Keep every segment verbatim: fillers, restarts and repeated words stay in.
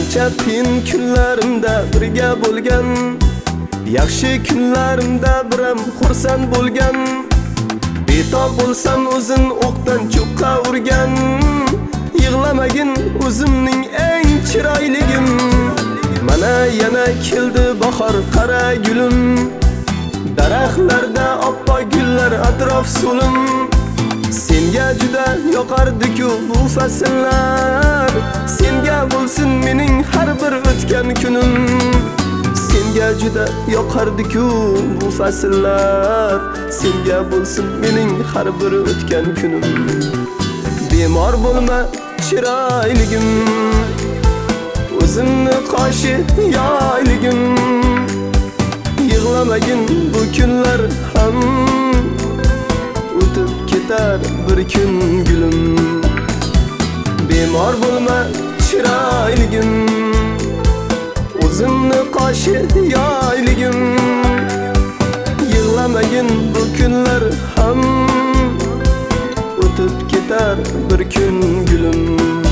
Qancha qiyin kunlarimda birga bo'lgan, yaxshi kunlarimda biram xursand bo'lgan. Betob bo'lsam o'zin o'qdan cho'qqa urgan, yig'lamagin o'zimning eng chiroyligim. Mana yana keldi bahor, qara gulim, daraxtlarda oppoq gullar atrof so'lim. Senga juda yoqardi-ku bu fasllar, senga bo'lsin mening har bir o'tgan kunim. Senga juda yoqardi-ku bu fasllar, senga bo'lsin mening har bir o'tgan kunim. Bemor bo'lma chiroyligim, o'zimni qoshi yoyligim. Yig'lamagin bu kunlar ham o'tib ketar bir kun gulim. Bemor bo'lma chiroyligim, o'zimni qoshi yoyligim. Yig'lamagin bu kunlar ham o'tib ketar bir kun gulim.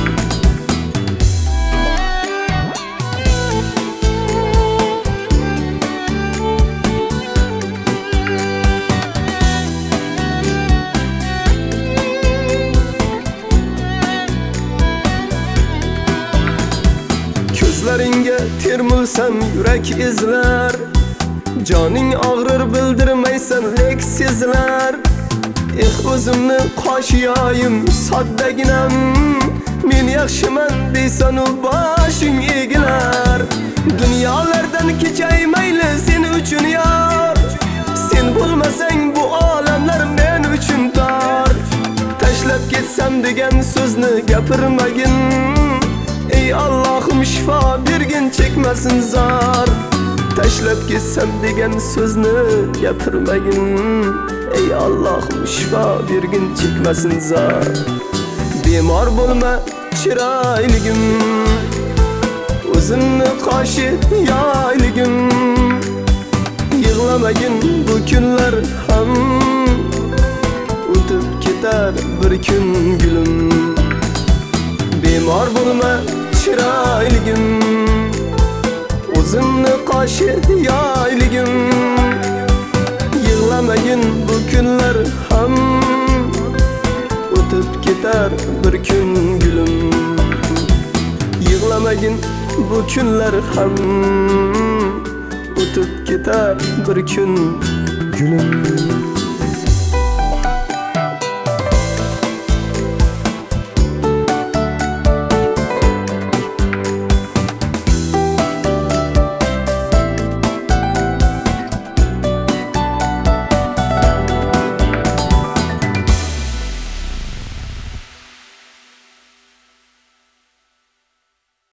Ko'zlaringga termulsam yurak izlar, joning og'rir bildirmaysan lek sezilar. Eh o'zimni qo'shiyoyim soddaginam, men yaxshiman deysan u boshing egilar. Dunyolardan kechay mayli sen uchun yor, sen bo'lmasang bu olamlar men uchun tor. Tashlab ketsam degan so'zni gapirmagin, ey Allohim shifo bergin chekmasin zor. Tashlab ketsam degan so'zni gapirmagin, ey Allohim shifo bergin chekmasin zor. Bemor bo'lma chiroyligim, o'zimni qoshi yoyligim. Yig'lamagin bu kunlar ham o'tib ketar bir kun gulim. Bemor bo'lma chiroyligim, o'zimni qoshi yoyligim. Yig'lamagin bu kunlar ham o'tib ketar bir kun gulim. Yig'lamagin bu kunlar ham o'tib ketar bir kun gulim.